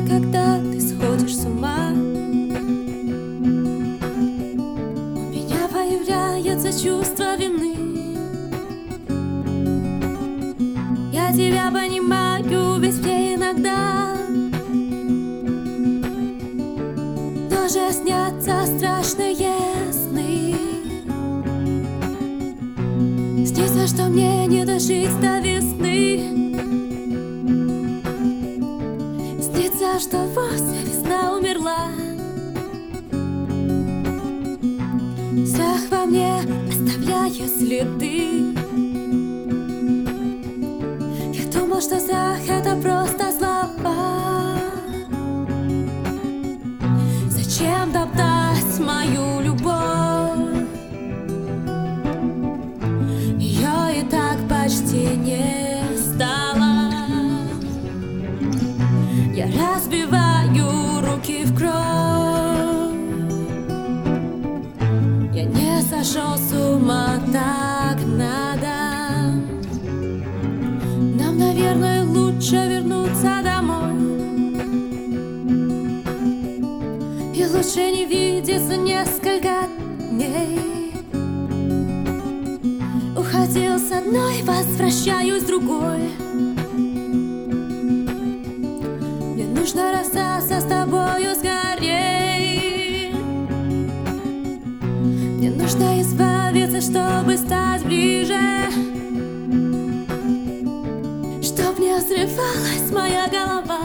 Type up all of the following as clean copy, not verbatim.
когда ты сходишь с ума. У меня появляется чувство вины. Я тебя понимаю, ведь мне иногда тоже снятся страшные сны. Снится, что мне не дожить до весны. Снится, что вовсе весна умерла. Страх во мне оставляет следы. Я думал, что страх — это просто слова. Зачем топтать мою любовь? Ее и так почти не стало. Я разбиваю руки в кровь. Я не сошел с ума, так надо. Нам, наверное, лучше вернуться домой. И лучше не видеться несколько дней. Уходил с одной, возвращаюсь с другой. Мне нужно расстаться с тобою скорей. Мне нужно избавиться, чтобы стать ближе. Чтоб не взрывалась моя голова.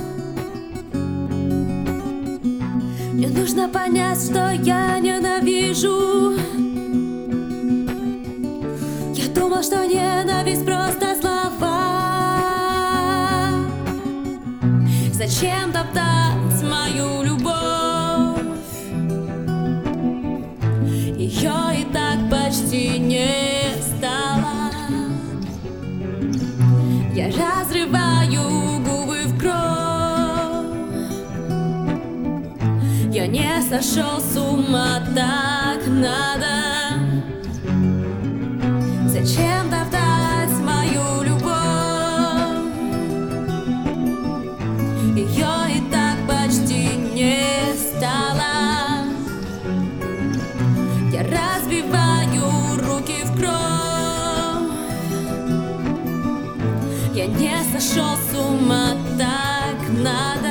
Мне нужно понять, что я ненавижу. Я думал, что ненависть просто слова. Зачем топтать мою любовь? Ее и так почти не стало. Я разрываю губы в кровь. Я не сошел с ума, так надо. Зачем топтать мою любовь? Ее и так почти не стало. Я разбиваю руки в кровь. Я не сошел с ума, так надо.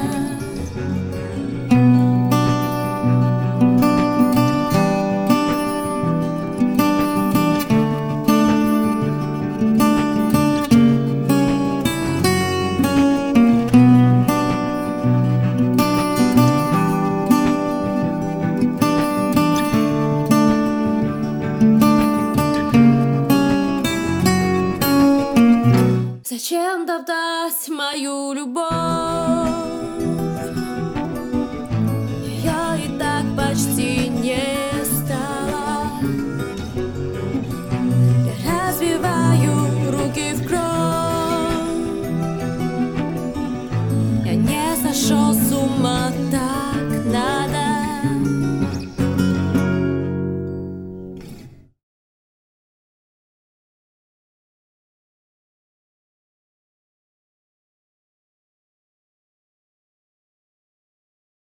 Зачем топтать мою любовь? Ее и так почти не стало. Я разбиваю руки в кровь. Я не сошел с ума, так